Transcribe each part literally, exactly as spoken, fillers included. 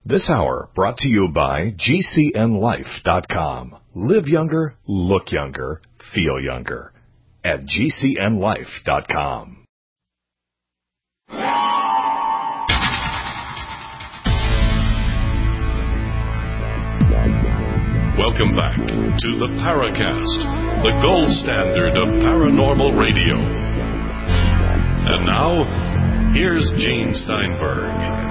This hour brought to you by G C N life dot com. Live younger, look younger, feel younger at G C N life dot com. Welcome back to the Paracast, the gold standard of paranormal radio. And now, here's Gene Steinberg.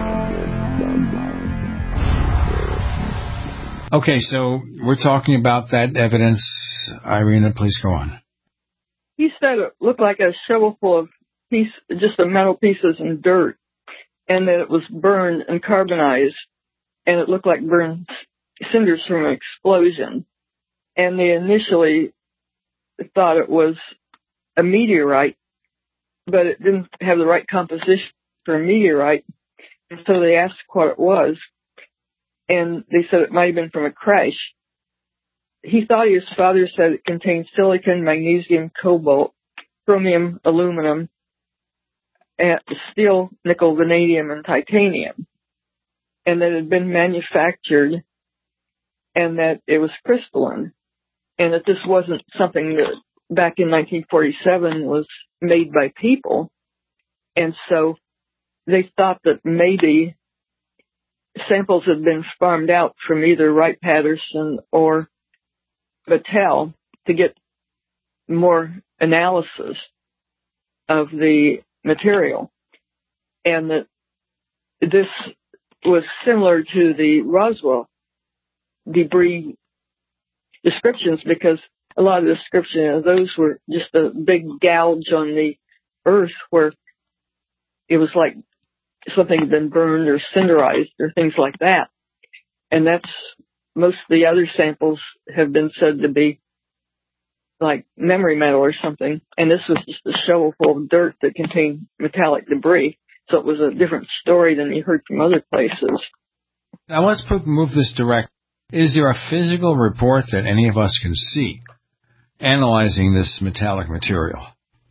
Okay, so we're talking about that evidence. Irina, please go on. He said it looked like a shovel full of piece, just of metal pieces and dirt, and that it was burned and carbonized, and it looked like burned cinders from an explosion. And they initially thought it was a meteorite, but it didn't have the right composition for a meteorite, and so they asked what it was. And they said it might have been from a crash. He thought his father said it contained silicon, magnesium, cobalt, chromium, aluminum, and steel, nickel, vanadium, and titanium. And that it had been manufactured and that it was crystalline. And that this wasn't something that back in nineteen forty-seven was made by people. And so they thought that maybe samples had been farmed out from either Wright-Patterson or Battelle to get more analysis of the material. And that this was similar to the Roswell debris descriptions, because a lot of the description of those were just a big gouge on the earth where it was like something had been burned or cinderized or things like that. And that's, most of the other samples have been said to be like memory metal or something. And this was just a shovel full of dirt that contained metallic debris. So it was a different story than you heard from other places. Now let's put, move this direct. Is there a physical report that any of us can see analyzing this metallic material?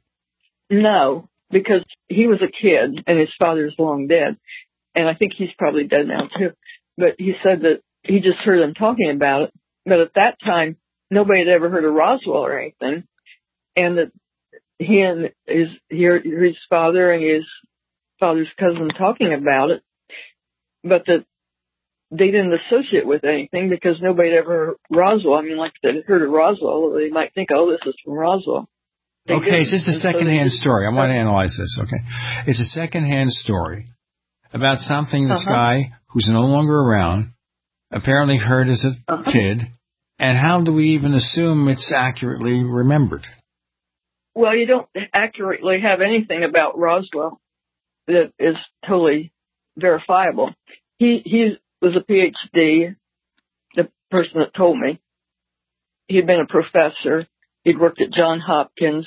No. Because he was a kid and his father's long dead. And I think he's probably dead now too. But he said that he just heard them talking about it. But at that time, nobody had ever heard of Roswell or anything. And that he and his, his father and his father's cousin talking about it. But that they didn't associate with anything because nobody had ever heard of Roswell. I mean, like if they had heard of Roswell, they might think, oh, this is from Roswell. They okay, so it's a secondhand so story. I want to analyze this, okay? It's a secondhand story about something this uh-huh. guy, who's no longer around, apparently heard as a uh-huh. kid, and how do we even assume it's accurately remembered? Well, you don't accurately have anything about Roswell that is totally verifiable. He he was a P H D, the person that told me. He'd been a professor. He'd worked at Johns Hopkins.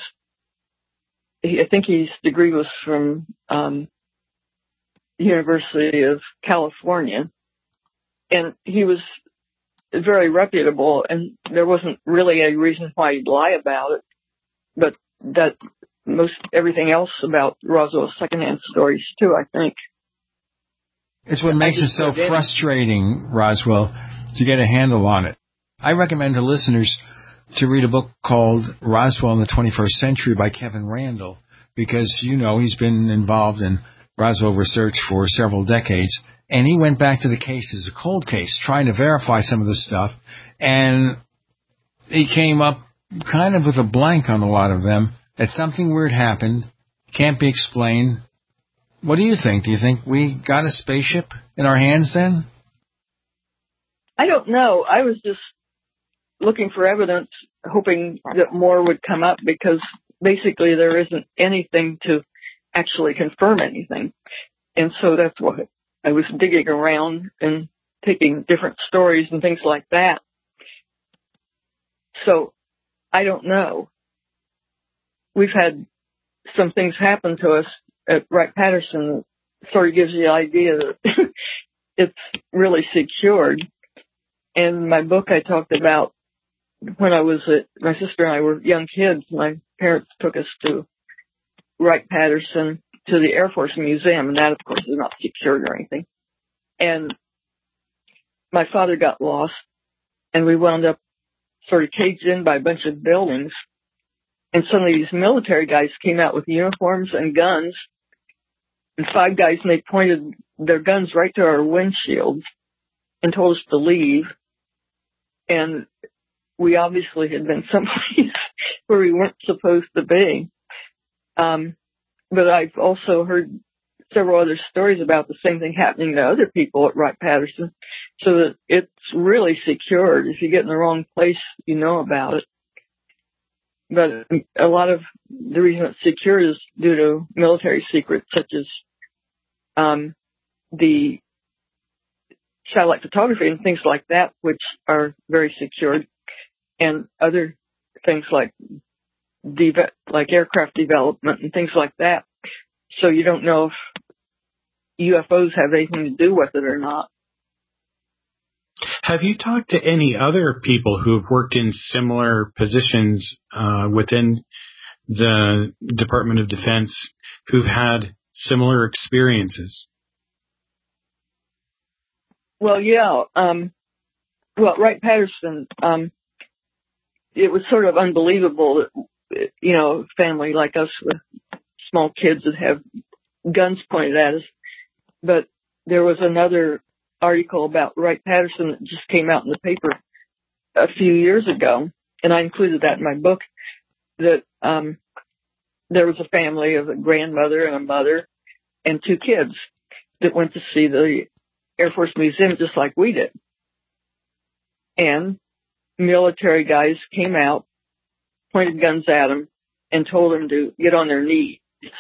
He, I think his degree was from um, the University of California. And he was very reputable, and there wasn't really a reason why he'd lie about it. But that most everything else about Roswell's secondhand stories, too, I think. It's what makes it so frustrating, Roswell, to get a handle on it. I recommend to listeners to read a book called Roswell in the twenty-first century by Kevin Randall, because, you know, he's been involved in Roswell research for several decades, and he went back to the case as a cold case, trying to verify some of the stuff, and he came up kind of with a blank on a lot of them, that something weird happened, can't be explained. What do you think? Do you think we got a spaceship in our hands then? I don't know. I was just looking for evidence, hoping that more would come up, because basically there isn't anything to actually confirm anything. And so that's why I was digging around and taking different stories and things like that. So I don't know. We've had some things happen to us at Wright-Patterson that sort of gives you the idea that it's really secured. And in my book, I talked about when I was at, my sister and I were young kids, my parents took us to Wright-Patterson to the Air Force Museum, and that, of course, is not secured or anything. And my father got lost, and we wound up sort of caged in by a bunch of buildings. And some of these military guys came out with uniforms and guns, and five guys, and they pointed their guns right to our windshields and told us to leave. And we obviously had been someplace where we weren't supposed to be. Um, but I've also heard several other stories about the same thing happening to other people at Wright-Patterson, so that it's really secured. If you get in the wrong place, you know about it. But a lot of the reason it's secure is due to military secrets, such as um, the satellite photography and things like that, which are very secured, and other things like de- like aircraft development and things like that. So you don't know if U F Os have anything to do with it or not. Have you talked to any other people who have worked in similar positions uh, within the Department of Defense who've had similar experiences? Well, yeah. Um, well, Wright-Patterson, um, it was sort of unbelievable that, you know, a family like us with small kids that have guns pointed at us. But there was another article about Wright-Patterson that just came out in the paper a few years ago, and I included that in my book, that um, there was a family of a grandmother and a mother and two kids that went to see the Air Force Museum just like we did. And military guys came out, pointed guns at them, and told them to get on their knees.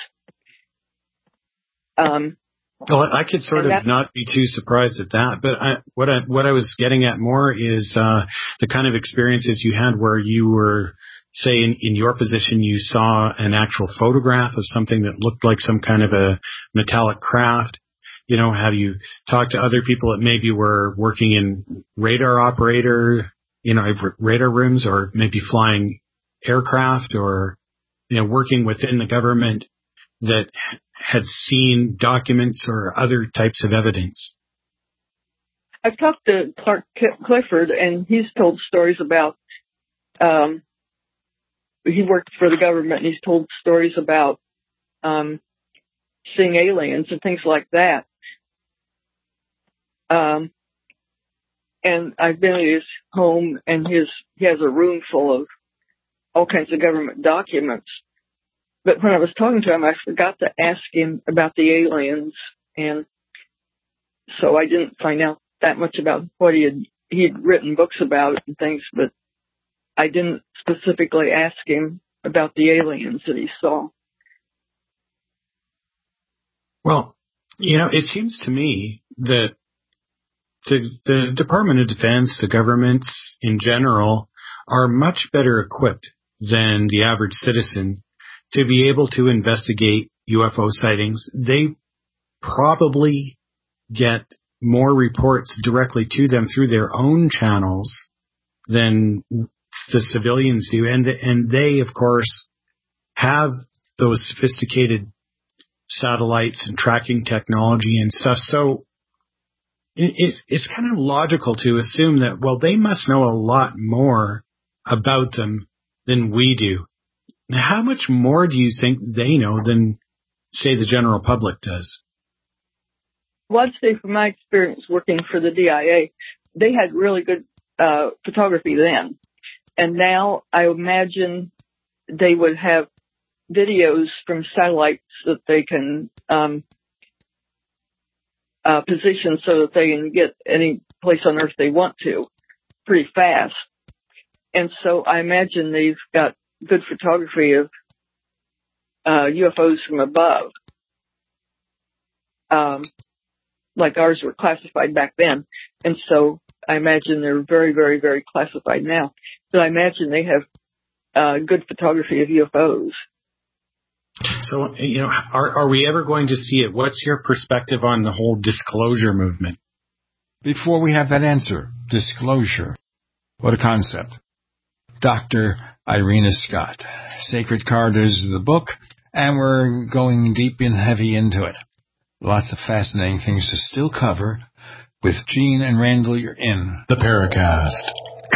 Um, Well, I could sort of not be too surprised at that, but I, what I what I was getting at more is uh, the kind of experiences you had where you were, say, in, in your position, you saw an actual photograph of something that looked like some kind of a metallic craft. You know, have you talked to other people that maybe were working in radar operator, you know, radar rooms, or maybe flying aircraft, or, you know, working within the government that had seen documents or other types of evidence? I've talked to Clark Clifford, and he's told stories about, um, he worked for the government, and he's told stories about um, seeing aliens and things like that. Um, and I've been at his home, and his he has a room full of all kinds of government documents. But when I was talking to him, I forgot to ask him about the aliens, and so I didn't find out that much about what he had. He'd written books about it and things, but I didn't specifically ask him about the aliens that he saw. Well, you know, it seems to me that the, the Department of Defense, the governments in general, are much better equipped than the average citizen to be able to investigate U F O sightings. They probably get more reports directly to them through their own channels than the civilians do. And, and they, of course, have those sophisticated satellites and tracking technology and stuff. So it, it's kind of logical to assume that, well, they must know a lot more about them than we do. How much more do you think they know than, say, the general public does? Well, I'd say from my experience working for the D I A, they had really good uh, photography then. And now I imagine they would have videos from satellites that they can um, uh, position so that they can get any place on Earth they want to pretty fast. And so I imagine they've got good photography of uh, U F Os from above. Um, like ours were classified back then. And so I imagine they're very, very, very classified now. So I imagine they have uh, good photography of U F Os. So, you know, are, are we ever going to see it? What's your perspective on the whole disclosure movement? Before we have that answer, disclosure. What a concept. Doctor Irena Scott. Sacred Corridors is the book, and we're going deep and heavy into it. Lots of fascinating things to still cover, With Gene and Randall, you're in the Paracast.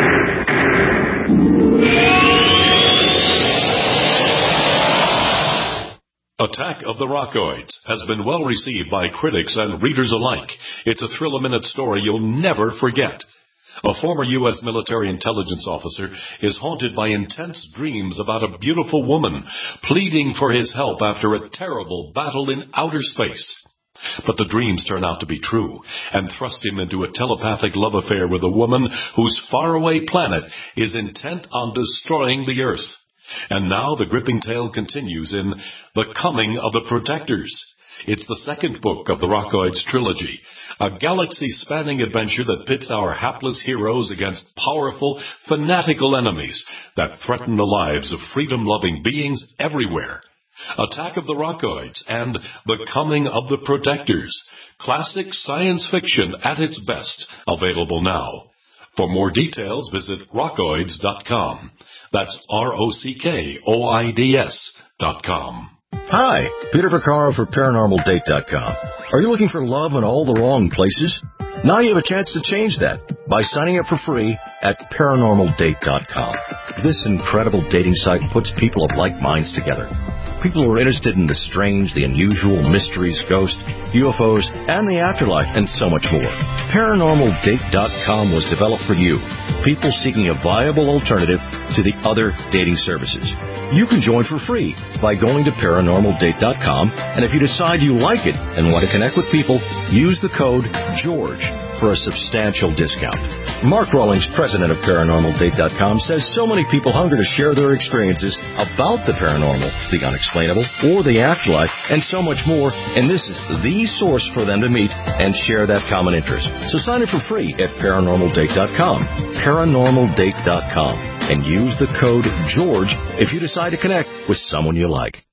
Attack of the Rockoids has been well received by critics and readers alike. It's a thrill-a-minute story you'll never forget. A former U S military intelligence officer is haunted by intense dreams about a beautiful woman pleading for his help after a terrible battle in outer space. But the dreams turn out to be true and thrust him into a telepathic love affair with a woman whose faraway planet is intent on destroying the Earth. And now the gripping tale continues in The Coming of the Protectors. It's the second book of the Rockoids trilogy, a galaxy-spanning adventure that pits our hapless heroes against powerful, fanatical enemies that threaten the lives of freedom-loving beings everywhere. Attack of the Rockoids and The Coming of the Protectors. Classic science fiction at its best. Available now. For more details, visit rockoids dot com. That's R O C K O I D S dot com. Hi, Peter Vaccaro for Paranormal Date dot com. Are you looking for love in all the wrong places? Now you have a chance to change that by signing up for free at Paranormal Date dot com. This incredible dating site puts people of like minds together. People who are interested in the strange, the unusual, mysteries, ghosts, U F Os, and the afterlife, and so much more. Paranormal Date dot com was developed for you, people seeking a viable alternative to the other dating services. You can join for free by going to Paranormal Date dot com, and if you decide you like it and want to connect with people, use the code GEORGE for a substantial discount. Mark Rawlings, president of Paranormal Date dot com, says so many people hunger to share their experiences about the paranormal, the unexplainable, or the afterlife, and so much more, and this is the source for them to meet and share that common interest. So sign up for free at Paranormal Date dot com, Paranormal Date dot com, and use the code GEORGE if you decide to connect with someone you like.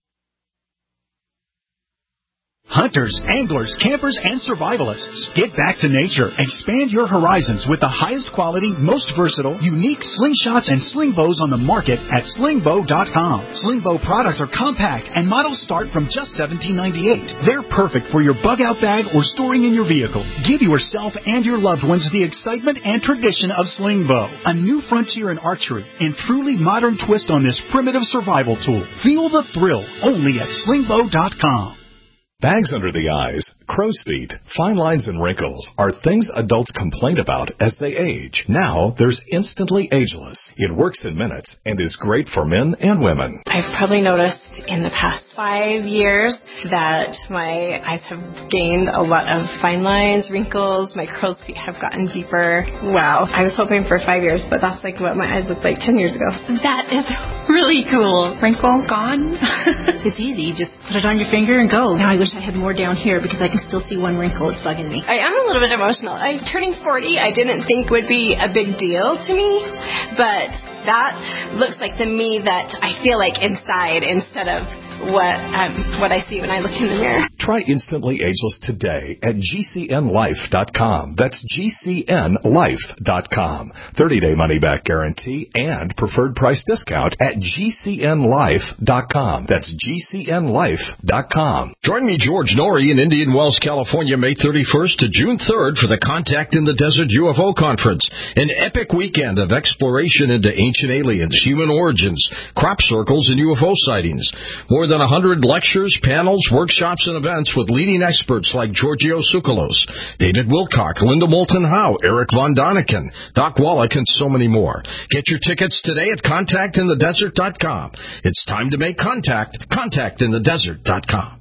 Hunters, anglers, campers, and survivalists. Get back to nature. Expand your horizons with the highest quality, most versatile, unique slingshots and sling bows on the market at sling bow dot com. Sling bow products are compact and models start from just seventeen ninety-eight. They're perfect for your bug-out bag or storing in your vehicle. Give yourself and your loved ones the excitement and tradition of sling bow. A new frontier in archery and truly modern twist on this primitive survival tool. Feel the thrill only at sling bow dot com. Bags under the eyes, crow's feet, fine lines and wrinkles are things adults complain about as they age. Now there's Instantly Ageless. It works in minutes and is great for men and women. I've probably noticed in the past five years that my eyes have gained a lot of fine lines, wrinkles, my crow's feet have gotten deeper. Wow. I was hoping for five years, but that's like what my eyes looked like ten years ago. That is really cool. Wrinkle gone. It's easy. You just put it on your finger and go. Now I wish I had more down here because I can still see one wrinkle. It's bugging me. I am a little bit emotional. I'm turning forty. I didn't think would be a big deal to me, but that looks like the me that I feel like inside instead of what um, what I see when I look in the mirror. Try Instantly Ageless today at G C N life dot com. That's G C N life dot com. thirty-day money-back guarantee and preferred price discount at G C N life dot com. That's G C N life dot com. Join me, George Norrie, in Indian Wells, California, May thirty-first to June third for the Contact in the Desert U F O Conference, an epic weekend of exploration into ancient aliens, human origins, crop circles, and U F O sightings. More than one hundred lectures, panels, workshops, and events with leading experts like Giorgio Tsoukalos, David Wilcock, Linda Moulton Howe, Eric Von Daniken, Doc Wallach, and so many more. Get your tickets today at contact in the desert dot com. It's time to make contact. contact in the desert dot com.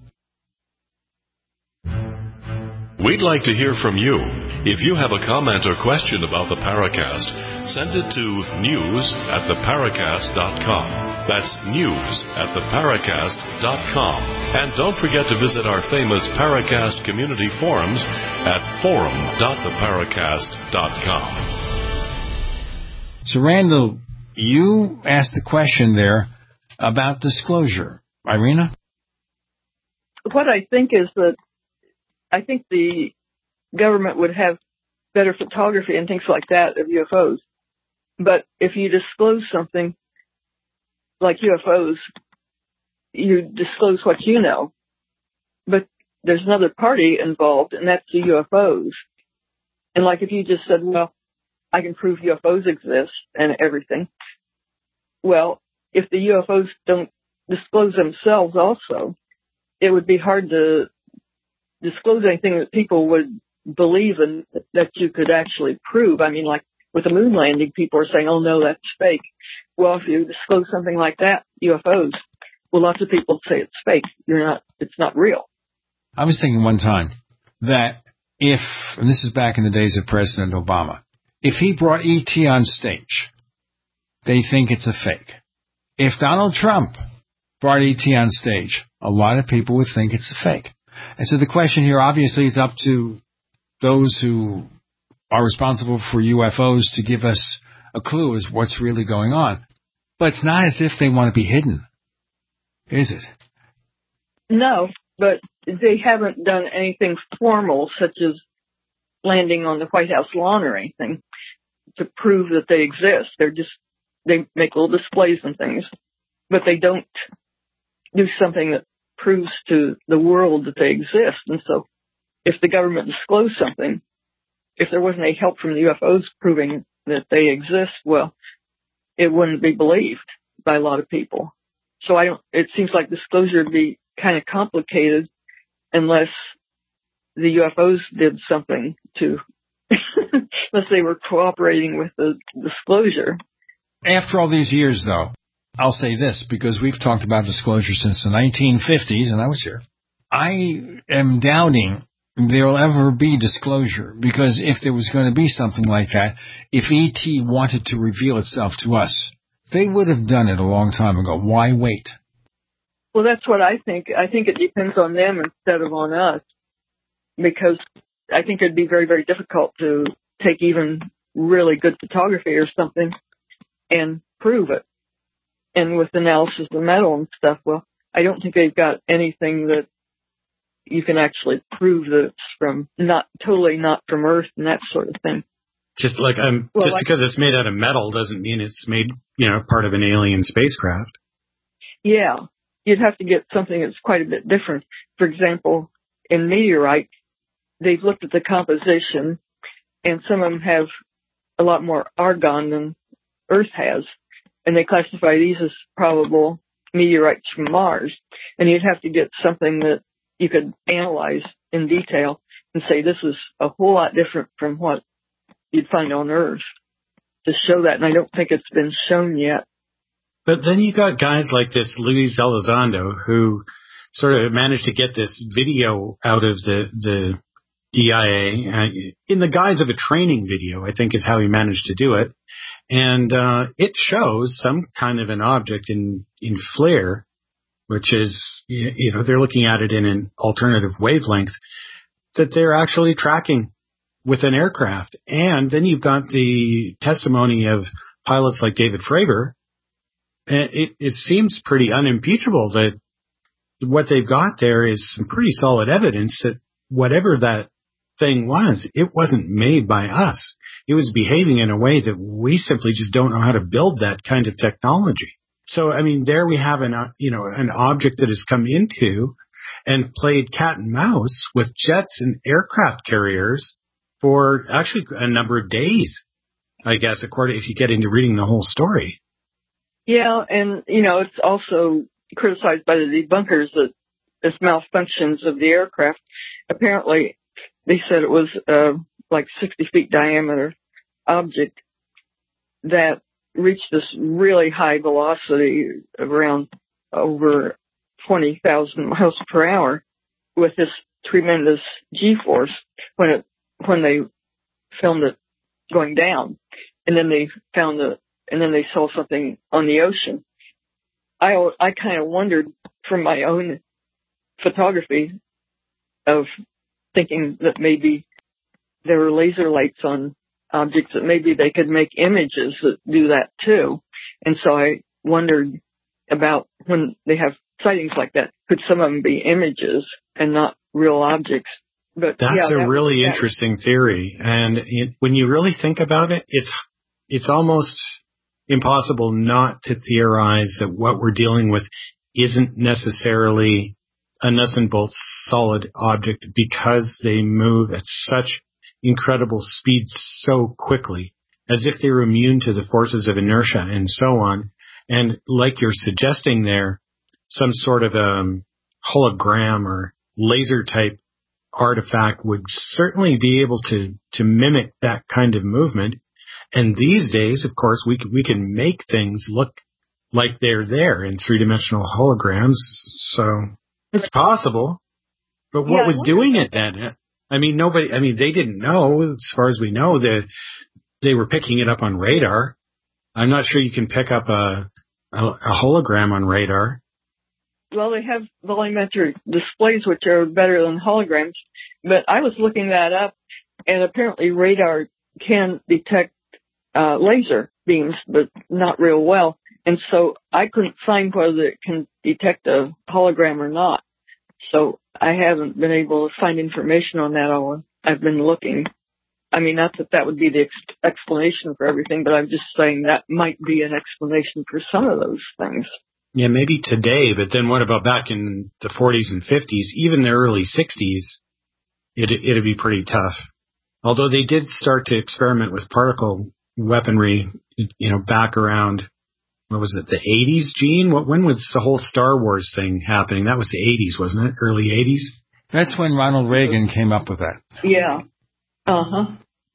We'd like to hear from you. If you have a comment or question about the Paracast, send it to news at the paracast dot com. That's news at the paracast dot com. And don't forget to visit our famous Paracast community forums at forum dot the paracast dot com. So, Randall, you asked the question there about disclosure. Irina? What I think is that I think the government would have better photography and things like that of U F Os. But if you disclose something like U F Os, you disclose what you know. But there's another party involved, and that's the U F Os. And like if you just said, well, I can prove U F Os exist and everything. Well, if the U F Os don't disclose themselves also, it would be hard to disclose anything that people would believe in that you could actually prove. I mean, like with the moon landing, people are saying, oh, no, that's fake. Well, if you disclose something like that, U F Os, well, lots of people say it's fake. You're not, it's not real. I was thinking one time that if, and this is back in the days of President Obama, if he brought E T on stage, they think it's a fake. If Donald Trump brought E T on stage, a lot of people would think it's a fake. And so the question here, obviously, is up to those who are responsible for U F Os to give us a clue as what's really going on. But it's not as if they want to be hidden, is it? No, but they haven't done anything formal, such as landing on the White House lawn or anything, to prove that they exist. They're just, they make little displays and things, but they don't do something that proves to the world that they exist. And so if the government disclosed something, if there wasn't any help from the U F Os proving that they exist, well, it wouldn't be believed by a lot of people. So I don't, it seems like disclosure would be kind of complicated unless the U F Os did something to, unless they were cooperating with the disclosure. After all these years, though, I'll say this, because we've talked about disclosure since the nineteen fifties, and I was here. I am doubting there will ever be disclosure, because if there was going to be something like that, if E T wanted to reveal itself to us, they would have done it a long time ago. Why wait? Well, that's what I think. I think it depends on them instead of on us, because I think it'd be very, very difficult to take even really good photography or something and prove it. And with analysis of metal and stuff, well, I don't think they've got anything that you can actually prove that it's from not totally not from Earth and that sort of thing. Just like um, well, just like, because it's made out of metal doesn't mean it's made, you know, part of an alien spacecraft. Yeah, you'd have to get something that's quite a bit different. For example, in meteorite, they've looked at the composition, and some of them have a lot more argon than Earth has, and they classify these as probable meteorites from Mars. And you'd have to get something that you could analyze in detail and say this is a whole lot different from what you'd find on Earth to show that. And I don't think it's been shown yet. But then you got guys like this Luis Elizondo who sort of managed to get this video out of the, the D I A uh, in the guise of a training video, I think is how he managed to do it. And uh, it shows some kind of an object in, in FLIR, which is, you know, they're looking at it in an alternative wavelength that they're actually tracking with an aircraft. And then you've got the testimony of pilots like David Fravor. And it, it seems pretty unimpeachable that what they've got there is some pretty solid evidence that whatever that thing was, it wasn't made by us. It was behaving in a way that we simply just don't know how to build that kind of technology. So, I mean, there we have an, uh, you know, an object that has come into and played cat and mouse with jets and aircraft carriers for actually a number of days, I guess, according if you get into reading the whole story. Yeah, and, you know, it's also criticized by the debunkers that this malfunctions of the aircraft. Apparently, they said it was uh, like sixty feet diameter object that reached this really high velocity of around over twenty thousand miles per hour with this tremendous G-force when it when they filmed it going down, and then they found the and then they saw something on the ocean. I I kind of wondered from my own photography of thinking that maybe there were laser lights on objects, that maybe they could make images that do that too. And so I wondered about when they have sightings like that, could some of them be images and not real objects? But that's yeah, a that really was, interesting theory. And it, when you really think about it, it's it's almost impossible not to theorize that what we're dealing with isn't necessarily a nuts and bolts solid object because they move at such incredible speed so quickly, as if they were immune to the forces of inertia and so on. And like you're suggesting there, some sort of um, hologram or laser type artifact would certainly be able to, to mimic that kind of movement. And these days, of course, we can, we can make things look like they're there in three-dimensional holograms. So it's possible. But what Yeah, was doing it then? I mean, nobody, I mean, they didn't know, as far as we know, that they were picking it up on radar. I'm not sure you can pick up a, a, a hologram on radar. Well, they have volumetric displays, which are better than holograms. But I was looking that up, and apparently radar can detect uh, laser beams, but not real well. And so I couldn't find whether it can detect a hologram or not. So I haven't been able to find information on that all. I've been looking. I mean, not that that would be the ex- explanation for everything, but I'm just saying that might be an explanation for some of those things. Yeah, maybe today, but then what about back in the forties and fifties, even the early sixties, it, it'd be pretty tough. Although they did start to experiment with particle weaponry, you know, back around, what was it, the eighties, Gene? What, when was the whole Star Wars thing happening? That was the eighties, wasn't it? Early eighties? That's when Ronald Reagan came up with that. Yeah. Uh-huh.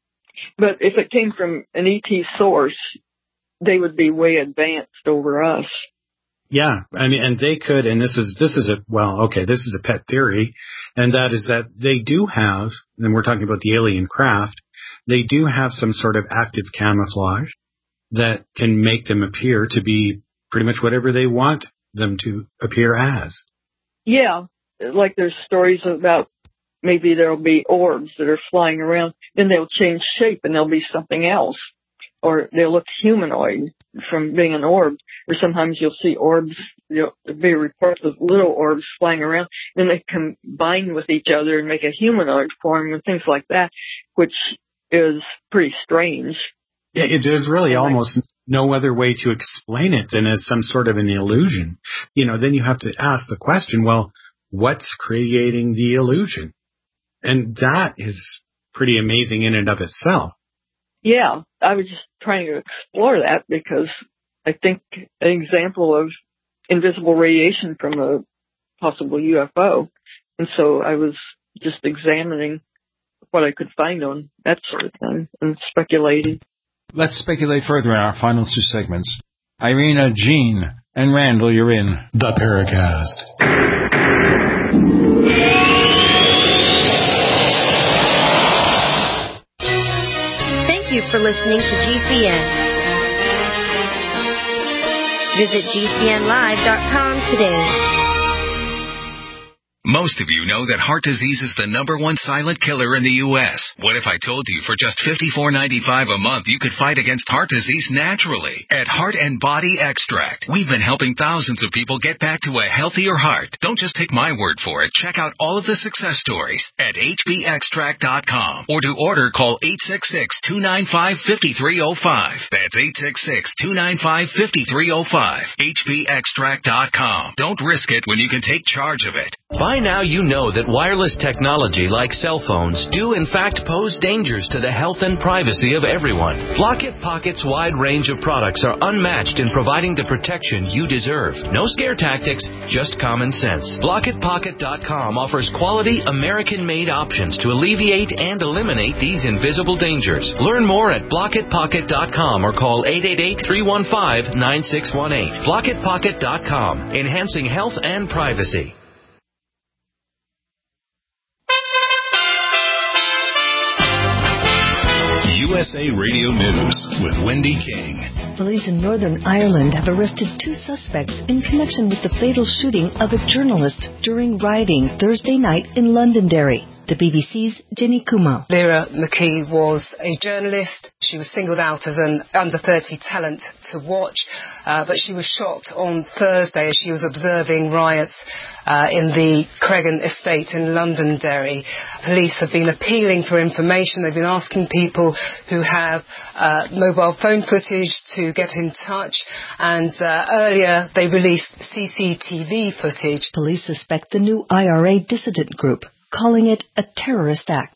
But if it came from an E T source, they would be way advanced over us. Yeah, I mean, and they could, and this is, this is a, well, okay, this is a pet theory, and that is that they do have, and we're talking about the alien craft, they do have some sort of active camouflage that can make them appear to be pretty much whatever they want them to appear as. Yeah, like there's stories about maybe there'll be orbs that are flying around, then they'll change shape and they'll be something else. Or they'll look humanoid from being an orb. Or sometimes you'll see orbs, there'll be reports of little orbs flying around, and they combine with each other and make a humanoid form and things like that, which is pretty strange. Yeah, it is really almost no other way to explain it than as some sort of an illusion. You know, then you have to ask the question, well, what's creating the illusion? And that is pretty amazing in and of itself. Yeah, I was just trying to explore that because I think an example of invisible radiation from a possible U F O. And so I was just examining what I could find on that sort of thing and speculating. Let's speculate further in our final two segments. Irina, Gene, and Randall, you're in The Paracast. Thank you for listening to G C N. Visit G C N live dot com today. Most of you know that heart disease is the number one silent killer in the U S What if I told you for just fifty-four ninety-five a month you could fight against heart disease naturally? At Heart and Body Extract, we've been helping thousands of people get back to a healthier heart. Don't just take my word for it. Check out all of the success stories at H B extract dot com. Or to order, call eight six six, two nine five, five three zero five. That's eight six six, two nine five, five three zero five. H B extract dot com. Don't risk it when you can take charge of it. By now you know that wireless technology like cell phones do in fact pose dangers to the health and privacy of everyone. Blockit Pocket's wide range of products are unmatched in providing the protection you deserve. No scare tactics, just common sense. Blockit Pocket dot com offers quality American-made options to alleviate and eliminate these invisible dangers. Learn more at Blockit Pocket dot com or call eight eight eight, three one five, nine six one eight. Blockit Pocket dot com, enhancing health and privacy. U S A Radio News with Wendy King. Police in Northern Ireland have arrested two suspects in connection with the fatal shooting of a journalist during rioting Thursday night in Londonderry. The B B C's Jenny Kuma. Vera McKee was a journalist. She was singled out as an under thirty talent to watch, uh, but she was shot on Thursday as she was observing riots uh, in the Cregan estate in Londonderry. Police have been appealing for information. They've been asking people who have uh, mobile phone footage to get in touch, and uh, earlier they released C C T V footage. Police suspect the new I R A dissident group, calling it a terrorist act.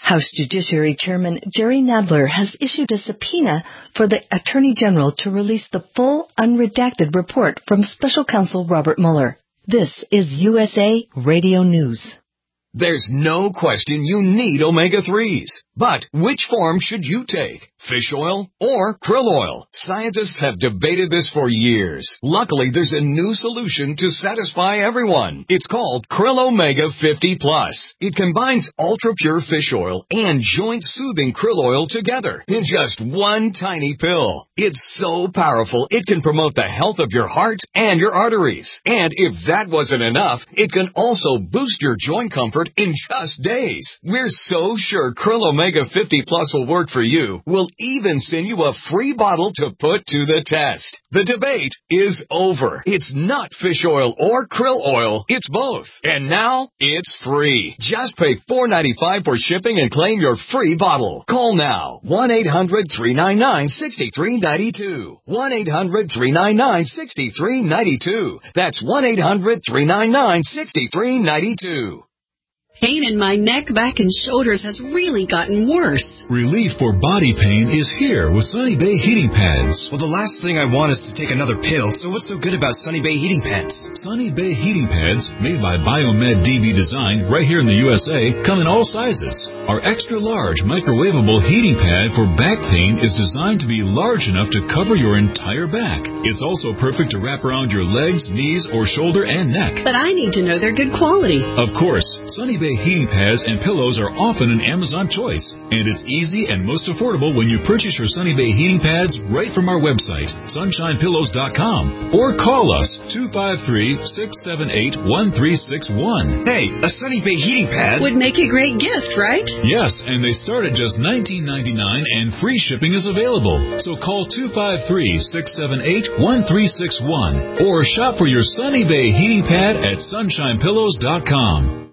House Judiciary Chairman Jerry Nadler has issued a subpoena for the Attorney General to release the full, unredacted report from Special Counsel Robert Mueller. This is U S A Radio News. There's no question you need omega threes. But which form should you take? Fish oil or krill oil? Scientists have debated this for years. Luckily, there's a new solution to satisfy everyone. It's called Krill Omega fifty plus. It combines ultra-pure fish oil and joint-soothing krill oil together in just one tiny pill. It's so powerful, it can promote the health of your heart and your arteries. And if that wasn't enough, it can also boost your joint comfort in just days. We're so sure Krill Omega fifty plus will work for you. We'll even send you a free bottle to put to the test. The debate is over. It's not fish oil or krill oil. It's both. And now it's free. Just pay four dollars and ninety-five cents for shipping and claim your free bottle. Call now. one eight hundred three nine nine six three nine two. one eight hundred three nine nine six three nine two. That's one eight hundred three nine nine six three nine two. Pain in my neck, back, and shoulders has really gotten worse. Relief for body pain is here with Sunny Bay Heating Pads. Well, the last thing I want is to take another pill, so what's so good about Sunny Bay Heating Pads? Sunny Bay Heating Pads, made by Biomed D B Design right here in the U S A, come in all sizes. Our extra-large microwavable heating pad for back pain is designed to be large enough to cover your entire back. It's also perfect to wrap around your legs, knees, or shoulder and neck. But I need to know they're good quality. Of course, Sunny Bay heating pads and pillows are often an Amazon choice, and it's easy and most affordable when you purchase your Sunny Bay heating pads right from our website, sunshine pillows dot com, or call us two five three, six seven eight, one three six one. Hey, a Sunny Bay heating pad would make a great gift, right? Yes, and they start at just nineteen ninety-nine and free shipping is available. So call two five three, six seven eight, one three six one or shop for your Sunny Bay heating pad at sunshine pillows dot com.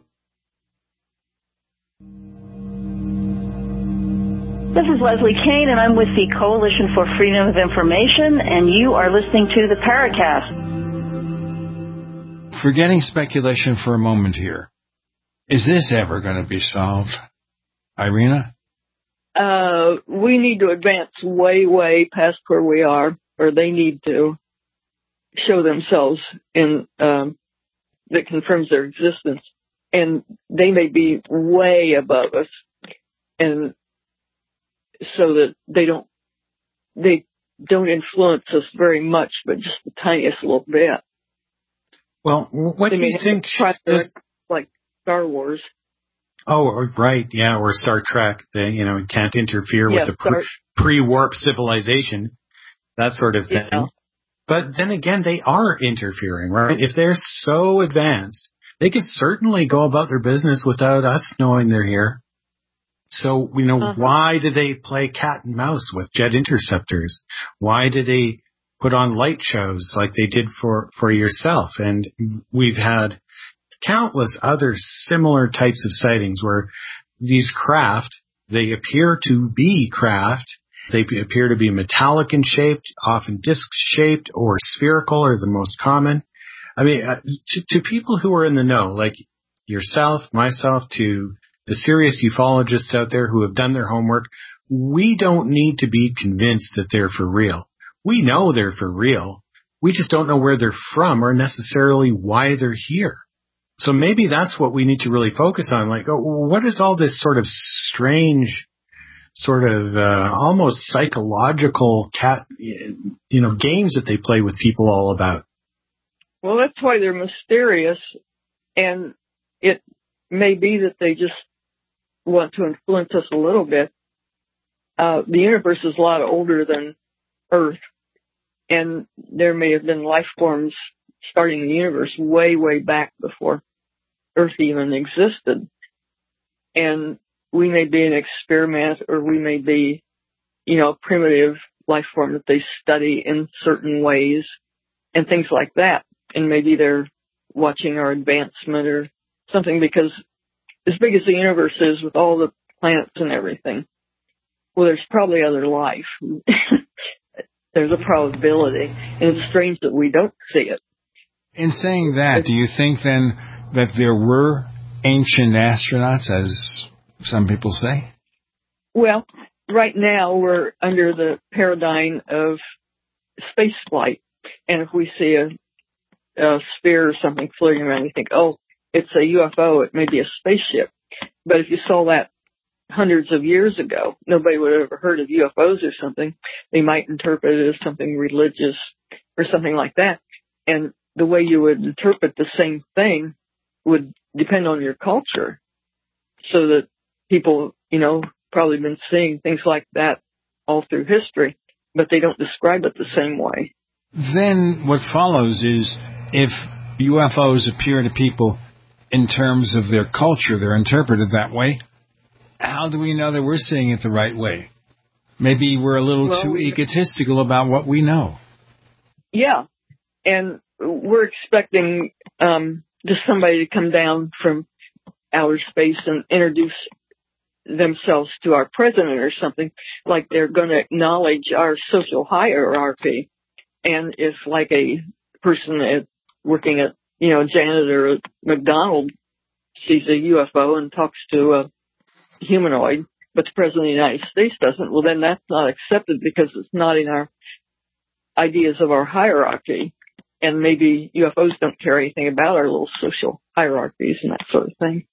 This is Leslie Kane, and I'm with the Coalition for Freedom of Information, and you are listening to the Paracast. Forgetting speculation for a moment here, is this ever going to be solved? Irina? Uh, we need to advance way, way past where we are, or they need to show themselves in um, that confirms their existence. And they may be way above us, and so that they don't they don't influence us very much, but just the tiniest little bit. Well, what they do you think? Does, like Star Wars. Oh, right, yeah, or Star Trek. They, you know, can't interfere yeah, with the pre- pre-warp civilization, that sort of thing. Yeah. But then again, they are interfering, right? If they're so advanced, they could certainly go about their business without us knowing they're here. So, you know, uh-huh. why do they play cat and mouse with jet interceptors? Why do they put on light shows like they did for, for yourself? And we've had countless other similar types of sightings where these craft, they appear to be craft. They appear to be metallic in shape, often disc-shaped or spherical are the most common. I mean, uh, to, to people who are in the know, like yourself, myself, to the serious ufologists out there who have done their homework, we don't need to be convinced that they're for real. We know they're for real. We just don't know where they're from or necessarily why they're here. So maybe that's what we need to really focus on. Like, oh, what is all this sort of strange, sort of uh, almost psychological cat, you know, games that they play with people all about? Well, that's why they're mysterious, and it may be that they just want to influence us a little bit. Uh, the universe is a lot older than Earth, and there may have been life forms starting the universe way, way back before Earth even existed. And we may be an experiment, or we may be, you know, a primitive life form that they study in certain ways and things like that. And maybe they're watching our advancement or something, because as big as the universe is with all the planets and everything, well, there's probably other life. There's a probability, and it's strange that we don't see it. In saying that, do you think then that there were ancient astronauts, as some people say? Well, right now we're under the paradigm of space flight. And if we see a, a sphere or something floating around, we think, oh, it's a U F O. It may be a spaceship. But if you saw that hundreds of years ago, nobody would have ever heard of U F Os or something. They might interpret it as something religious or something like that. And the way you would interpret the same thing would depend on your culture. So that people, you know, probably been seeing things like that all through history, but they don't describe it the same way. Then what follows is if U F Os appear to people in terms of their culture, they're interpreted that way, how do we know that we're seeing it the right way? Maybe we're a little well, too egotistical about what we know. Yeah, and we're expecting um, just somebody to come down from outer space and introduce themselves to our president or something, like they're going to acknowledge our social hierarchy. And if like a person at, working at, you know, janitor at McDonald's sees a U F O and talks to a humanoid, but the president of the United States doesn't, well, then that's not accepted because it's not in our ideas of our hierarchy. And maybe U F Os don't care anything about our little social hierarchies and that sort of thing.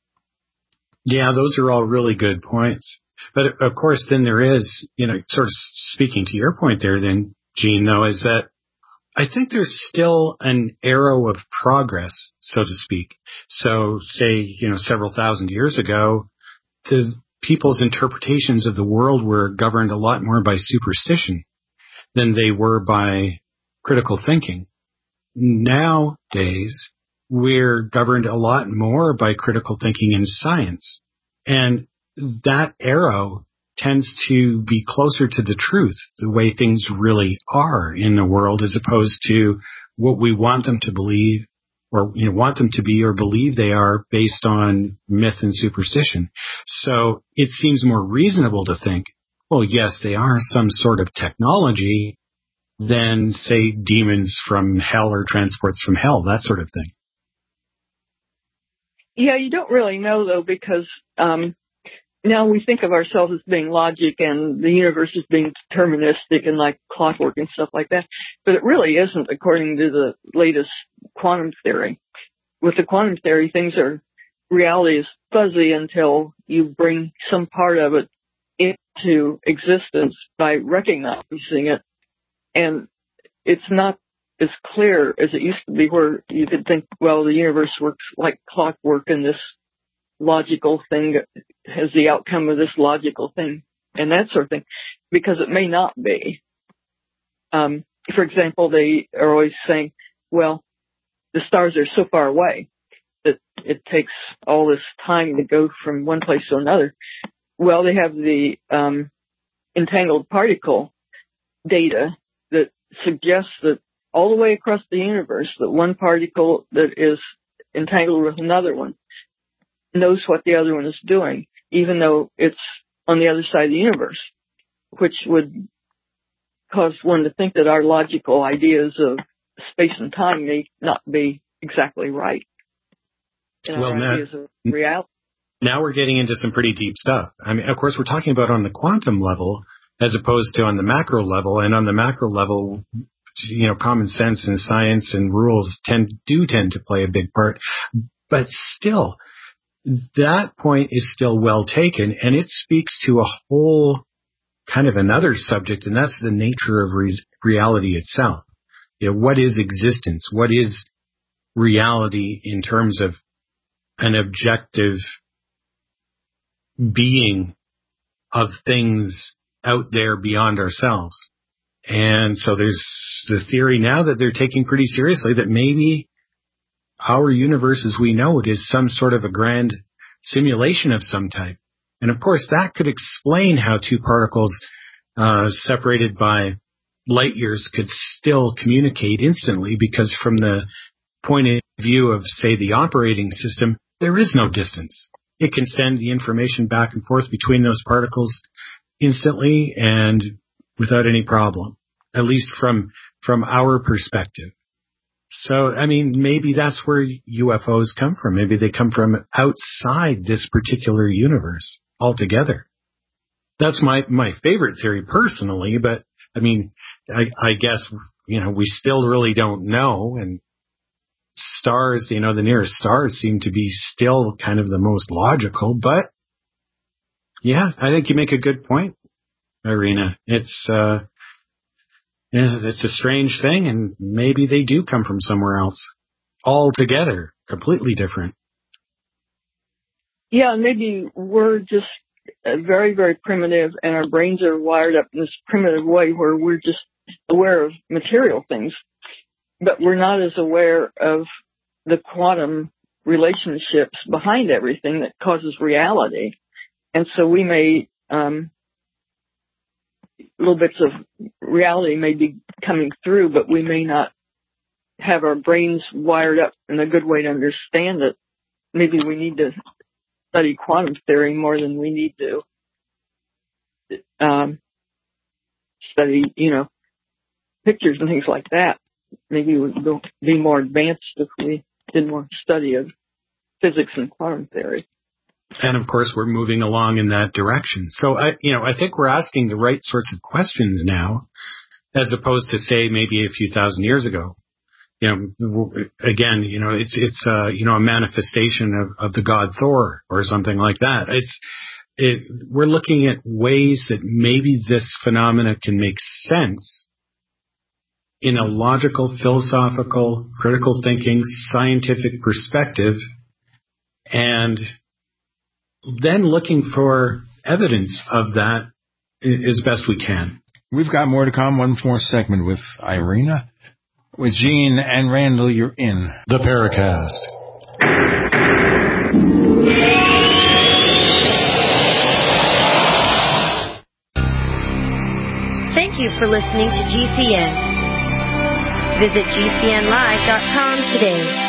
Yeah, those are all really good points. But of course, then there is, you know, sort of speaking to your point there, then, Gene, though, is that I think there's still an arrow of progress, so to speak. So say, you know, several thousand years ago, the people's interpretations of the world were governed a lot more by superstition than they were by critical thinking. Nowadays, we're governed a lot more by critical thinking and science. And that arrow tends to be closer to the truth, the way things really are in the world, as opposed to what we want them to believe or, you know, want them to be or believe they are based on myth and superstition. So it seems more reasonable to think, well, yes, they are some sort of technology than, say, demons from hell or transports from hell, that sort of thing. Yeah, you don't really know, though, because um, now we think of ourselves as being logic and the universe as being deterministic and like clockwork and stuff like that. But it really isn't, according to the latest quantum theory. With the quantum theory, things are, reality is fuzzy until you bring some part of it into existence by recognizing it. And it's not as clear as it used to be, where you could think, well, the universe works like clockwork and this logical thing has the outcome of this logical thing and that sort of thing, because it may not be. Um, for example, they are always saying, well, the stars are so far away that it takes all this time to go from one place to another. Well, they have the um, entangled particle data that suggests that all the way across the universe, that one particle that is entangled with another one knows what the other one is doing, even though it's on the other side of the universe, which would cause one to think that our logical ideas of space and time may not be exactly right. And well, our now, ideas of reality. Now we're getting into some pretty deep stuff. I mean, of course, we're talking about on the quantum level as opposed to on the macro level, and on the macro level, you know, common sense and science and rules tend do tend to play a big part. But still, that point is still well taken, and it speaks to a whole kind of another subject, and that's the nature of re- reality itself. You know, what is existence? What is reality in terms of an objective being of things out there beyond ourselves? And so there's the theory now that they're taking pretty seriously that maybe our universe as we know it is some sort of a grand simulation of some type. And of course, that could explain how two particles uh, separated by light years could still communicate instantly, because from the point of view of, say, the operating system, there is no distance. It can send the information back and forth between those particles instantly and without any problem, at least from from our perspective. So, I mean, maybe that's where U F Os come from. Maybe they come from outside this particular universe altogether. That's my, my favorite theory personally, but I mean, I, I guess, you know, we still really don't know. And stars, you know, the nearest stars seem to be still kind of the most logical, but yeah, I think you make a good point, Irina. It's, uh, it's a strange thing, and maybe they do come from somewhere else altogether, completely different. Yeah, maybe we're just very, very primitive, and our brains are wired up in this primitive way where we're just aware of material things, but we're not as aware of the quantum relationships behind everything that causes reality. And so we may, um, little bits of reality may be coming through, but we may not have our brains wired up in a good way to understand it. Maybe we need to study quantum theory more than we need to um, study, you know, pictures and things like that. Maybe we would be more advanced if we did more study of physics and quantum theory. And of course, we're moving along in that direction. So, I, you know, I think we're asking the right sorts of questions now, as opposed to, say, maybe a few thousand years ago. You know, again, you know, it's, it's, uh, you know, a manifestation of, of the god Thor or something like that. It's, it, we're looking at ways that maybe this phenomena can make sense in a logical, philosophical, critical thinking, scientific perspective, and then looking for evidence of that as best we can. We've got more to come. One more segment with Irina. With Gene and Randall, you're in the Paracast. Thank you for listening to G C N. Visit G C N live dot com today.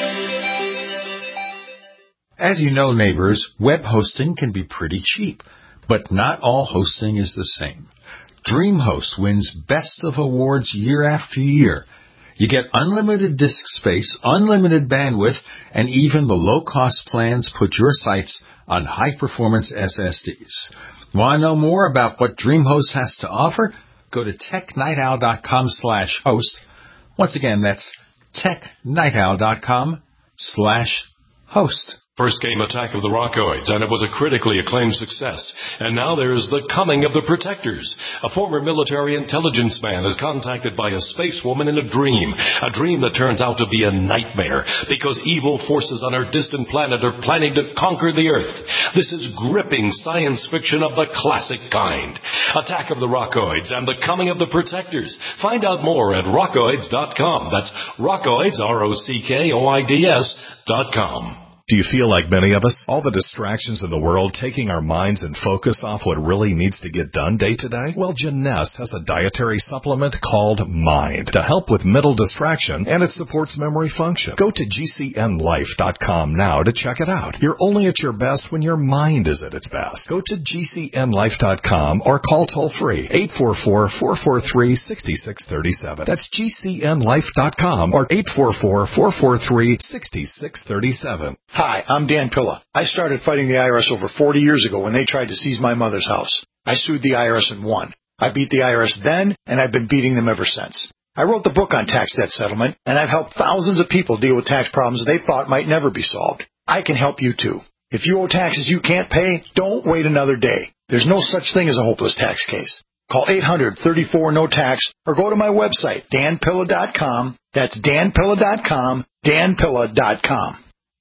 As you know, neighbors, web hosting can be pretty cheap, but not all hosting is the same. DreamHost wins Best of Awards year after year. You get unlimited disk space, unlimited bandwidth, and even the low-cost plans put your sites on high-performance S S Ds. Want to know more about what DreamHost has to offer? Go to tech night owl dot com slash host. Once again, that's tech night owl dot com slash host. First came Attack of the Rockoids, and it was a critically acclaimed success. And now there's The Coming of the Protectors. A former military intelligence man is contacted by a space woman in a dream, a dream that turns out to be a nightmare, because evil forces on our distant planet are planning to conquer the Earth. This is gripping science fiction of the classic kind. Attack of the Rockoids and The Coming of the Protectors. Find out more at rockoids dot com. That's Rockoids, R O C K O I D S dot com. Do you feel like many of us? All the distractions in the world taking our minds and focus off what really needs to get done day to day? Well, Jeunesse has a dietary supplement called Mind to help with mental distraction, and it supports memory function. Go to G C N life dot com now to check it out. You're only at your best when your mind is at its best. Go to G C N life dot com or call toll-free eight four four, four four three, six six three seven. That's G C N life dot com or eight four four, four four three, six six three seven. Hi, I'm Dan Pilla. I started fighting the I R S over forty years ago when they tried to seize my mother's house. I sued the I R S and won. I beat the I R S then, and I've been beating them ever since. I wrote the book on tax debt settlement, and I've helped thousands of people deal with tax problems they thought might never be solved. I can help you too. If you owe taxes you can't pay, don't wait another day. There's no such thing as a hopeless tax case. Call eight hundred, thirty-four, no tax or go to my website, dan pilla dot com. That's dan pilla dot com, dan pilla dot com.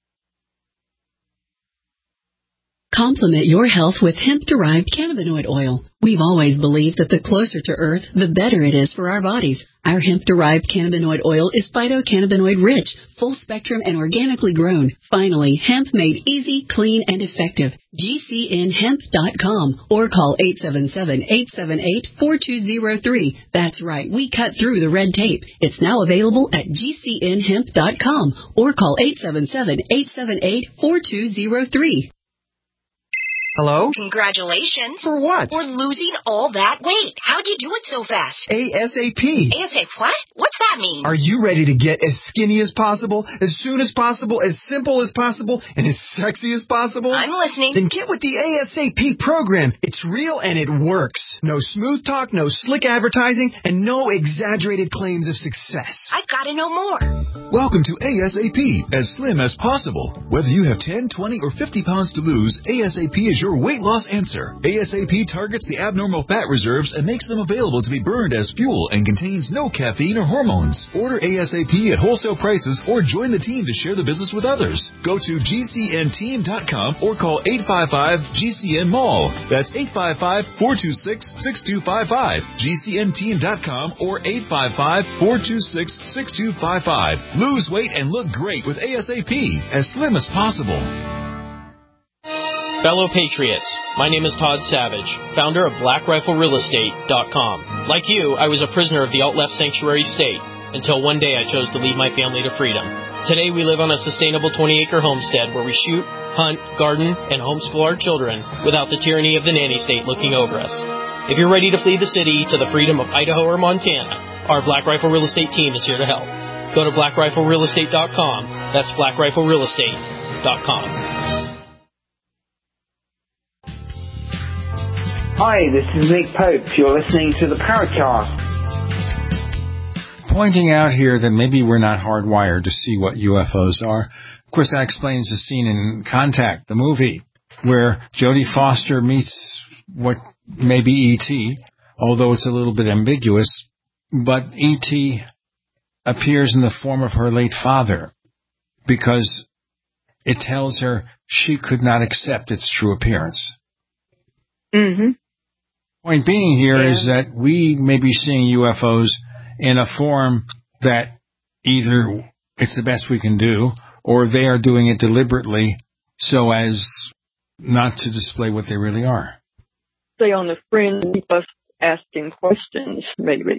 Complement your health with hemp-derived cannabinoid oil. We've always believed that the closer to Earth, the better it is for our bodies. Our hemp-derived cannabinoid oil is phytocannabinoid-rich, full-spectrum, and organically grown. Finally, hemp made easy, clean, and effective. G C N hemp dot com or call eight seven seven, eight seven eight, four two zero three. That's right, we cut through the red tape. It's now available at G C N hemp dot com or call eight seven seven, eight seven eight, four two zero three. Hello? Congratulations. For what? For losing all that weight. How'd you do it so fast? ASAP. ASAP what? What's that mean? Are you ready to get as skinny as possible, as soon as possible, as simple as possible, and as sexy as possible? I'm listening. Then get with the ASAP program. It's real and it works. No smooth talk, no slick advertising, and no exaggerated claims of success. I've got to know more. Welcome to ASAP, as slim as possible. Whether you have ten, twenty, or fifty pounds to lose, ASAP is your weight loss answer. ASAP targets the abnormal fat reserves and makes them available to be burned as fuel and contains no caffeine or hormones. Order ASAP at wholesale prices or join the team to share the business with others. Go to G C N team dot com or call eight five five G C N mall. That's eight five five, four two six, six two five five. G C N team dot com or eight five five, four two six, six two five five. Lose weight and look great with ASAP, as slim as possible. Fellow Patriots, my name is Todd Savage, founder of Black Rifle Real Estate dot com. Like you, I was a prisoner of the alt-left sanctuary state until one day I chose to lead my family to freedom. Today we live on a sustainable twenty-acre homestead where we shoot, hunt, garden, and homeschool our children without the tyranny of the nanny state looking over us. If you're ready to flee the city to the freedom of Idaho or Montana, our Black Rifle Real Estate team is here to help. Go to Black Rifle Real Estate dot com. That's Black Rifle Real Estate dot com. Hi, this is Nick Pope. You're listening to the Paracast. Pointing out here that maybe we're not hardwired to see what U F Os are. Of course, that explains the scene in Contact, the movie, where Jodie Foster meets what may be E T, although it's a little bit ambiguous. But E T appears in the form of her late father because it tells her she could not accept its true appearance. Mm-hmm. Point being here yeah. is that we may be seeing U F Os in a form that either it's the best we can do or they are doing it deliberately so as not to display what they really are. Stay on the fringe, keep us asking questions, maybe.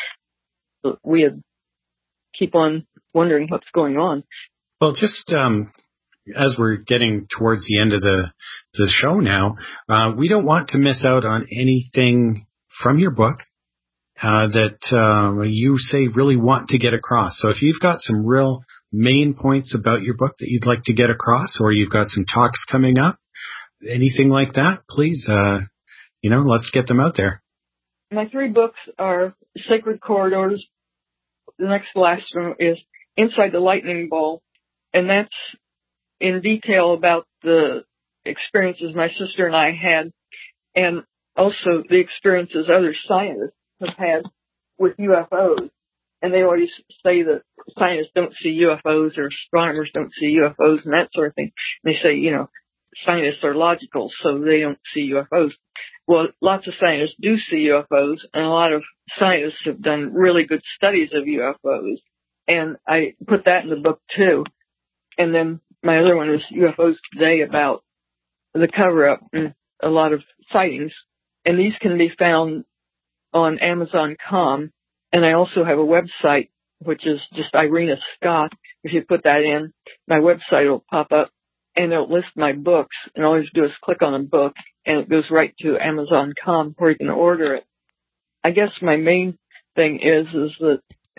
we had keep on wondering what's going on. Well, just um, as we're getting towards the end of the, the show now, uh, we don't want to miss out on anything from your book uh, that uh, you say really want to get across. So if you've got some real main points about your book that you'd like to get across, or you've got some talks coming up, anything like that, please, uh, you know, let's get them out there. My three books are Sacred Corridors. The next last one is Inside the Lightning Ball, and that's in detail about the experiences my sister and I had, and also the experiences other scientists have had with U F Os. And they always say that scientists don't see U F Os or astronomers don't see U F Os and that sort of thing. And they say, you know, scientists are logical, so they don't see U F Os. Well, lots of scientists do see U F Os, and a lot of scientists have done really good studies of U F Os. And I put that in the book, too. And then my other one is U F Os Today, about the cover-up and a lot of sightings. And these can be found on Amazon dot com. And I also have a website, which is just Irina Scott. If you put that in, my website will pop up, and it'll list my books. And all you do is click on a book, and it goes right to Amazon dot com where you can order it. I guess my main thing is, is that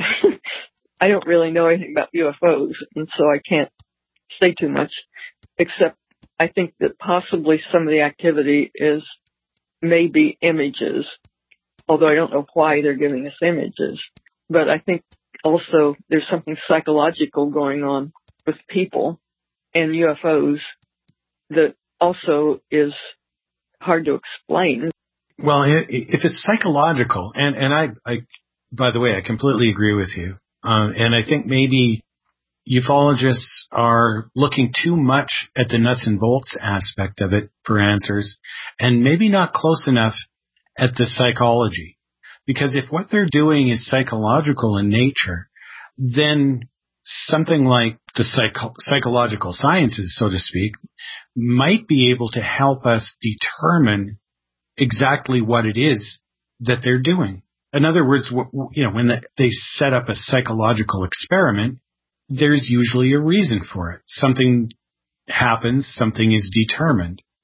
I don't really know anything about U F Os, and so I can't say too much, except I think that possibly some of the activity is maybe images, although I don't know why they're giving us images. But I think also there's something psychological going on with people and U F Os that also is hard to explain. Well, if it's psychological, and, and I, I, by the way, I completely agree with you. Um, and I think maybe ufologists are looking too much at the nuts and bolts aspect of it for answers, and maybe not close enough at the psychology. Because if what they're doing is psychological in nature, then something like the psycho- psychological sciences, so to speak, might be able to help us determine exactly what it is that they're doing. In other words, you know, when they set up a psychological experiment, there's usually a reason for it. Something happens, something is determined.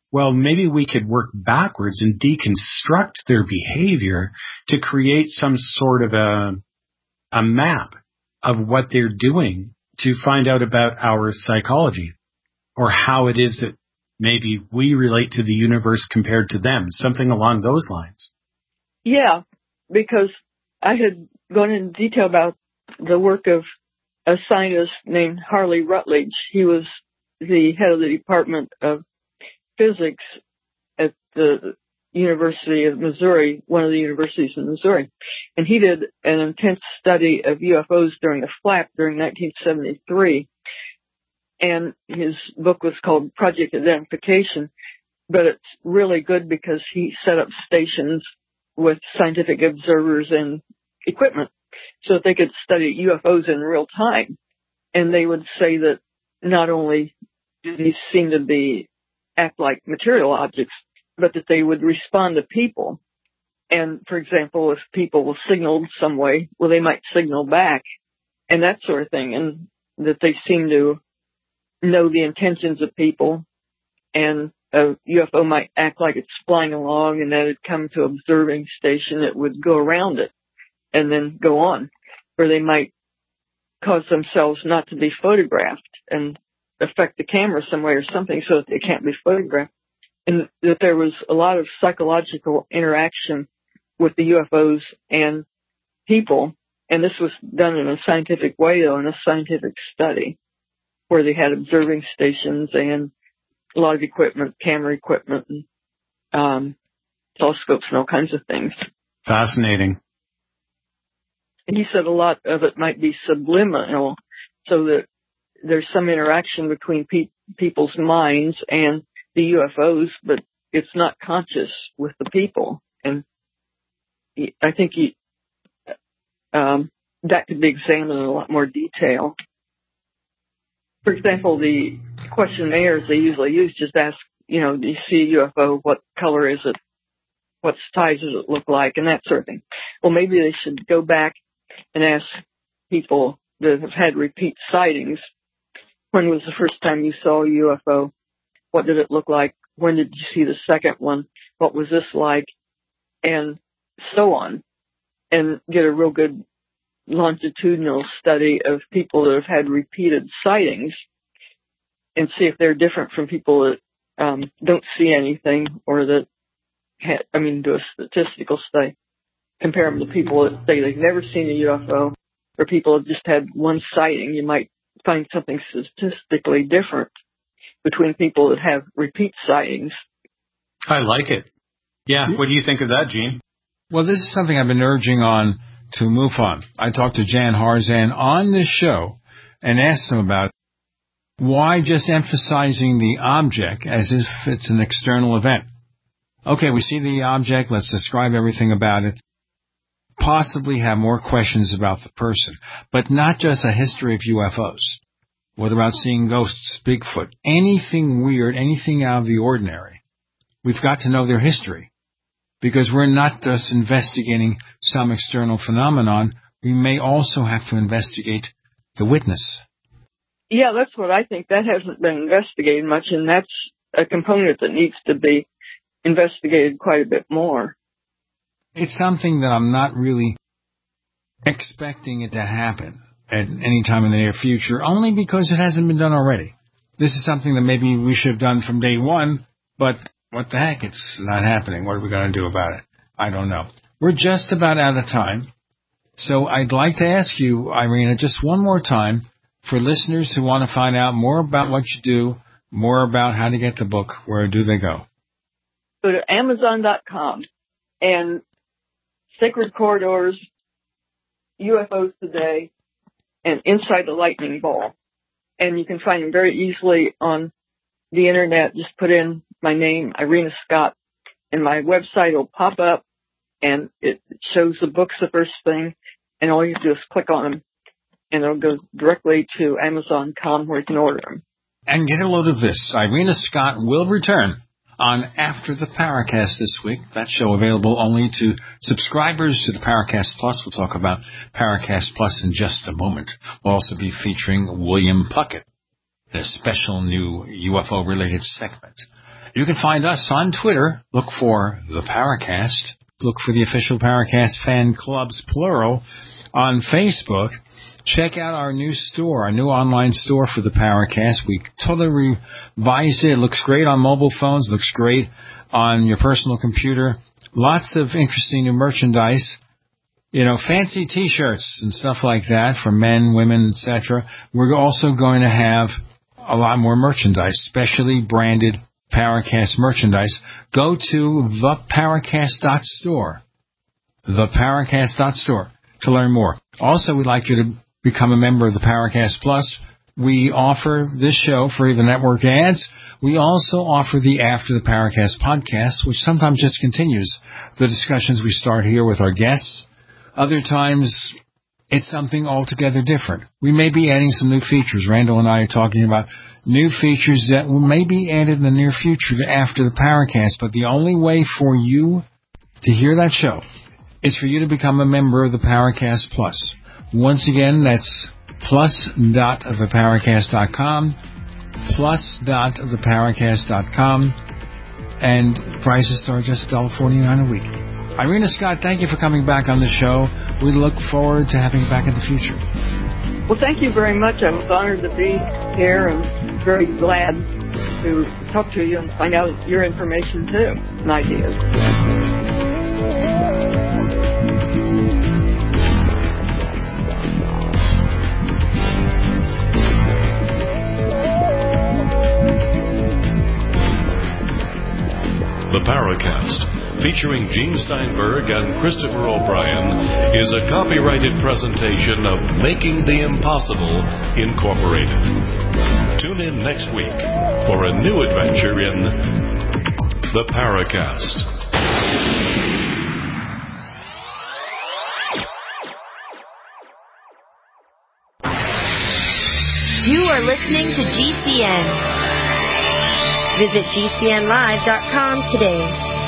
well, maybe we could work backwards and deconstruct their behavior to create some sort of a, a map of what they're doing to find out about our psychology or how it is that maybe we relate to the universe compared to them, something along those lines. Yeah, because I had gone into detail about the work of a scientist named Harley Rutledge. He was the head of the Department of Physics at the University of Missouri, one of the universities in Missouri. And he did an intense study of U F Os during a flap during nineteen seventy-three. And his book was called Project Identification. But it's really good because he set up stations with scientific observers and equipment so that they could study U F Os in real time. And they would say that not only do these seem to be act like material objects, but that they would respond to people. And, for example, if people will signal some way, well, they might signal back and that sort of thing. And that they seem to know the intentions of people. And a U F O might act like it's flying along, and then it'd come to an observing station, it would go around it and then go on. Or they might cause themselves not to be photographed and affect the camera some way or something so that they can't be photographed. And that there was a lot of psychological interaction with the U F Os and people. And this was done in a scientific way, though, in a scientific study where they had observing stations and a lot of equipment, camera equipment, and um, telescopes and all kinds of things. Fascinating. And he said a lot of it might be subliminal, so that there's some interaction between pe- people's minds and the U F Os, but it's not conscious with the people. And he, I think he, um, that could be examined in a lot more detail. For example, the questionnaires they usually use just ask, you know, do you see a U F O? What color is it? What size does it look like? And that sort of thing. Well, maybe they should go back and ask people that have had repeat sightings, when was the first time you saw a U F O? What did it look like? When did you see the second one? What was this like? And so on. And get a real good longitudinal study of people that have had repeated sightings and see if they're different from people that um, don't see anything, or that, ha- I mean, do a statistical study. Compare them to people that say they've never seen a U F O, or people have just had one sighting. You might find something statistically different between people that have repeat sightings. I like it. Yeah, what do you think of that, Gene? Well, this is something I've been urging on to MUFON. I talked to Jan Harzan on this show and asked him about why just emphasizing the object as if it's an external event. Okay, we see the object, let's describe everything about it, possibly have more questions about the person, but not just a history of U F Os. What about seeing ghosts, Bigfoot, anything weird, anything out of the ordinary? We've got to know their history, because we're not just investigating some external phenomenon. We may also have to investigate the witness. Yeah, that's what I think. That hasn't been investigated much, and that's a component that needs to be investigated quite a bit more. It's something that I'm not really expecting it to happen at any time in the near future, only because it hasn't been done already. This is something that maybe we should have done from day one, but what the heck, it's not happening. What are we going to do about it? I don't know. We're just about out of time. So I'd like to ask you, Irena, just one more time, for listeners who want to find out more about what you do, more about how to get the book, where do they go? Go to Amazon dot com and Sacred Corridors, U F Os Today, and Inside the Lightning Ball. And you can find them very easily on the internet. Just put in my name, Irena Scott, and my website will pop up, and it shows the books the first thing, and all you do is click on them, and it'll go directly to Amazon dot com where you can order them. And get a load of this. Irena Scott will return on After the Paracast this week. That show available only to subscribers to the Paracast Plus. We'll talk about Paracast Plus in just a moment. We'll also be featuring William Puckett, the special new U F O-related segment. You can find us on Twitter. Look for the Paracast. Look for the official Paracast fan clubs, plural, on Facebook. Check out our new store, our new online store for the Paracast. We totally revised it. It looks great on mobile phones. Looks great on your personal computer. Lots of interesting new merchandise. You know, fancy T-shirts and stuff like that for men, women, et cetera. We're also going to have a lot more merchandise, specially branded Paracast merchandise. Go to the paracast dot store, the paracast dot store to learn more. Also, we'd like you to become a member of the Paracast Plus. We offer this show free of the network ads. We also offer the After the Paracast podcast, which sometimes just continues the discussions we start here with our guests. Other times, it's something altogether different. We may be adding some new features. Randall and I are talking about new features that will may be added in the near future to After the Paracast, but the only way for you to hear that show is for you to become a member of the Paracast Plus. Once again, that's plus dot the paracast dot com, plus dot the paracast dot com, and prices start just one dollar forty-nine a week. Irena Scott, thank you for coming back on the show. We look forward to having you back in the future. Well, thank you very much. I was honored to be here and very glad to talk to you and find out your information, too, and ideas. The Paracast, featuring Gene Steinberg and Christopher O'Brien, is a copyrighted presentation of Making the Impossible, Incorporated. Tune in next week for a new adventure in The Paracast. You are listening to G C N. Visit G C N live dot com today.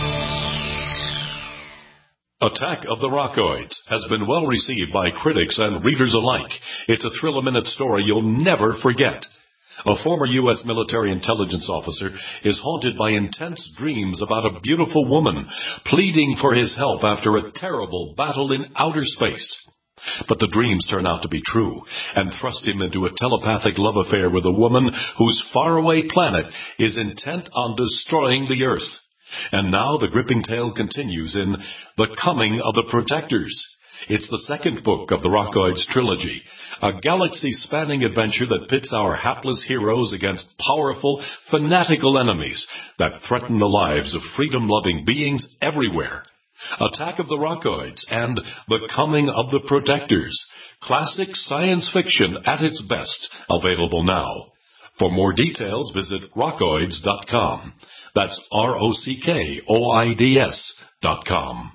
Attack of the Rockoids has been well received by critics and readers alike. It's a thrill-a-minute story you'll never forget. A former U S military intelligence officer is haunted by intense dreams about a beautiful woman pleading for his help after a terrible battle in outer space. But the dreams turn out to be true and thrust him into a telepathic love affair with a woman whose faraway planet is intent on destroying the Earth. And now the gripping tale continues in The Coming of the Protectors. It's the second book of the Rockoids trilogy, a galaxy-spanning adventure that pits our hapless heroes against powerful, fanatical enemies that threaten the lives of freedom-loving beings everywhere. Attack of the Rockoids and The Coming of the Protectors. Classic science fiction at its best. Available now. For more details, visit rockoids dot com. That's R O C K O I D S dot com.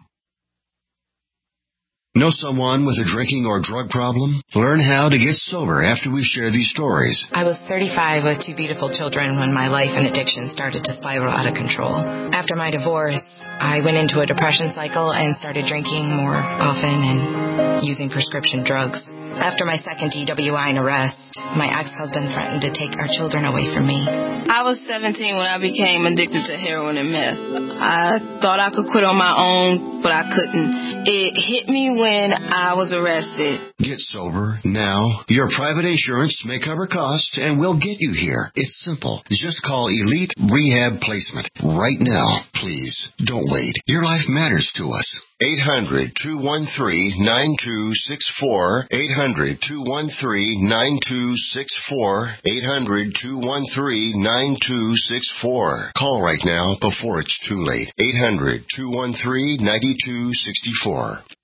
Know someone with a drinking or drug problem? Learn how to get sober after we share these stories. I was thirty-five with two beautiful children when my life and addiction started to spiral out of control. After my divorce, I went into a depression cycle and started drinking more often and using prescription drugs. After my second D W I and arrest, my ex-husband threatened to take our children away from me. I was seventeen when I became addicted to heroin and meth. I thought I could quit on my own, but I couldn't. It hit me when I was arrested. Get sober now. Your private insurance may cover costs and we'll get you here. It's simple. Just call Elite Rehab Placement right now. Please, don't wait. Your life matters to us. eight hundred, two one three, nine two six four. eight hundred, two one three, nine two six four. eight hundred, two one three, nine two six four. Call right now before it's too late. eight hundred, two one three, nine two six four.